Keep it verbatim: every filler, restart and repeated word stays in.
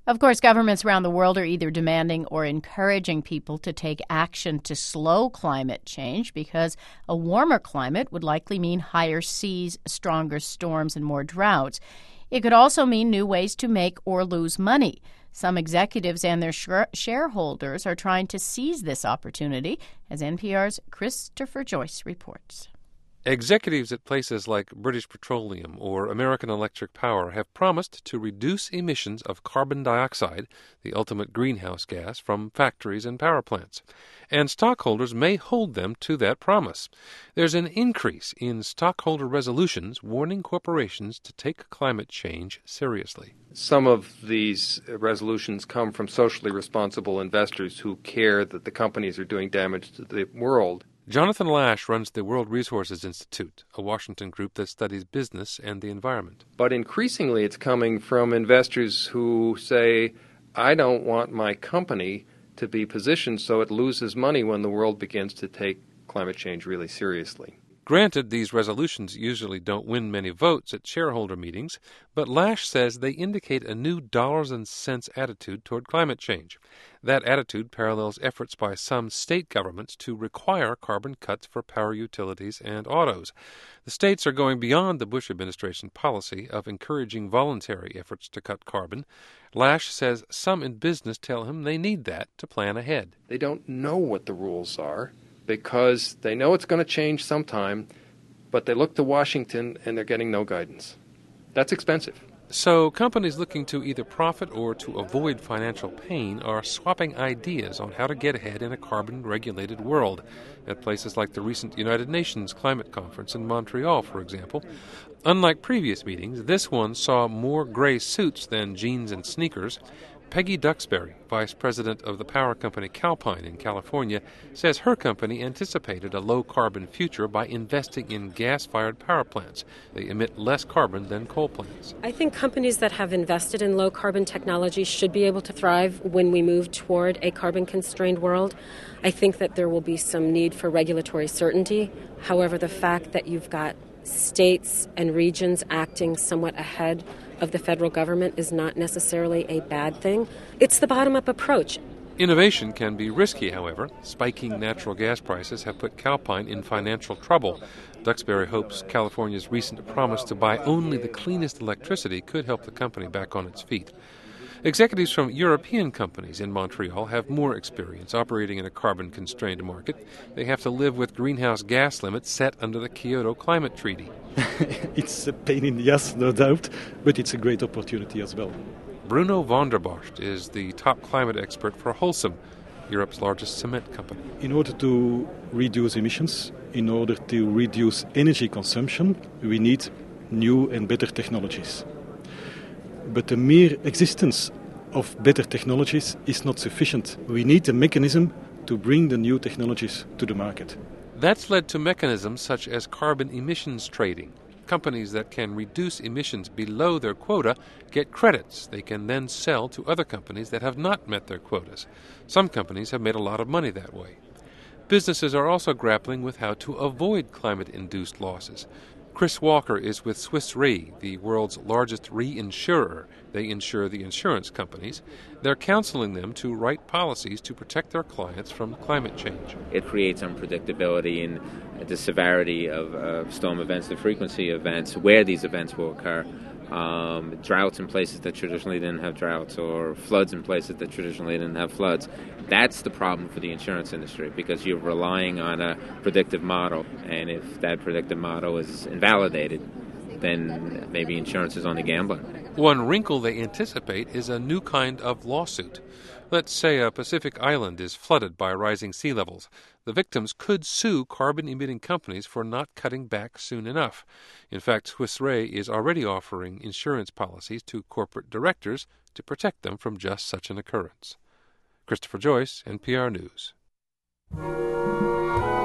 Of course, governments around the world are either demanding or encouraging people to take action to slow climate change because a warmer climate would likely mean higher seas, stronger storms, and more droughts. It could also mean new ways to make or lose money. Some executives and their sh- shareholders are trying to seize this opportunity, as N P R's Christopher Joyce reports. Executives at places like British Petroleum or American Electric Power have promised to reduce emissions of carbon dioxide, the ultimate greenhouse gas, from factories and power plants. And stockholders may hold them to that promise. There's an increase in stockholder resolutions warning corporations to take climate change seriously. Some of these resolutions come from socially responsible investors who care that the companies are doing damage to the world. Jonathan Lash runs the World Resources Institute, a Washington group that studies business and the environment. But increasingly it's coming from investors who say, I don't want my company to be positioned so it loses money when the world begins to take climate change really seriously. Granted, these resolutions usually don't win many votes at shareholder meetings, but Lash says they indicate a new dollars and cents attitude toward climate change. That attitude parallels efforts by some state governments to require carbon cuts for power utilities and autos. The states are going beyond the Bush administration policy of encouraging voluntary efforts to cut carbon. Lash says some in business tell him they need that to plan ahead. They don't know what the rules are, because they know it's going to change sometime, but they look to Washington and they're getting no guidance. That's expensive. So companies looking to either profit or to avoid financial pain are swapping ideas on how to get ahead in a carbon-regulated world. At places like the recent United Nations Climate Conference in Montreal, for example. Unlike previous meetings, this one saw more gray suits than jeans and sneakers. Peggy Duxbury, vice president of the power company Calpine in California, says her company anticipated a low-carbon future by investing in gas-fired power plants. They emit less carbon than coal plants. I think companies that have invested in low-carbon technology should be able to thrive when we move toward a carbon-constrained world. I think that there will be some need for regulatory certainty. However, the fact that you've got states and regions acting somewhat ahead of the federal government is not necessarily a bad thing. It's the bottom-up approach. Innovation can be risky, however. Spiking natural gas prices have put Calpine in financial trouble. Duxbury hopes California's recent promise to buy only the cleanest electricity could help the company back on its feet. Executives from European companies in Montreal have more experience operating in a carbon-constrained market. They have to live with greenhouse gas limits set under the Kyoto Climate Treaty. It's a pain in the ass, no doubt, but it's a great opportunity as well. Bruno van der Bosch is the top climate expert for Holcim, Europe's largest cement company. In order to reduce emissions, in order to reduce energy consumption, we need new and better technologies. But the mere existence of better technologies is not sufficient. We need a mechanism to bring the new technologies to the market. That's led to mechanisms such as carbon emissions trading. Companies that can reduce emissions below their quota get credits they can then sell to other companies that have not met their quotas. Some companies have made a lot of money that way. Businesses are also grappling with how to avoid climate-induced losses. Chris Walker is with Swiss Re, the world's largest reinsurer. They insure the insurance companies. They're counseling them to write policies to protect their clients from climate change. It creates unpredictability in the severity of uh, storm events, the frequency of events, where these events will occur. Um, droughts in places that traditionally didn't have droughts, or floods in places that traditionally didn't have floods. That's the problem for the insurance industry, because you're relying on a predictive model, and if that predictive model is invalidated, then maybe insurance is only gambling. One wrinkle they anticipate is a new kind of lawsuit. Let's say a Pacific island is flooded by rising sea levels. The victims could sue carbon-emitting companies for not cutting back soon enough. In fact, Swiss Re is already offering insurance policies to corporate directors to protect them from just such an occurrence. Christopher Joyce, N P R News.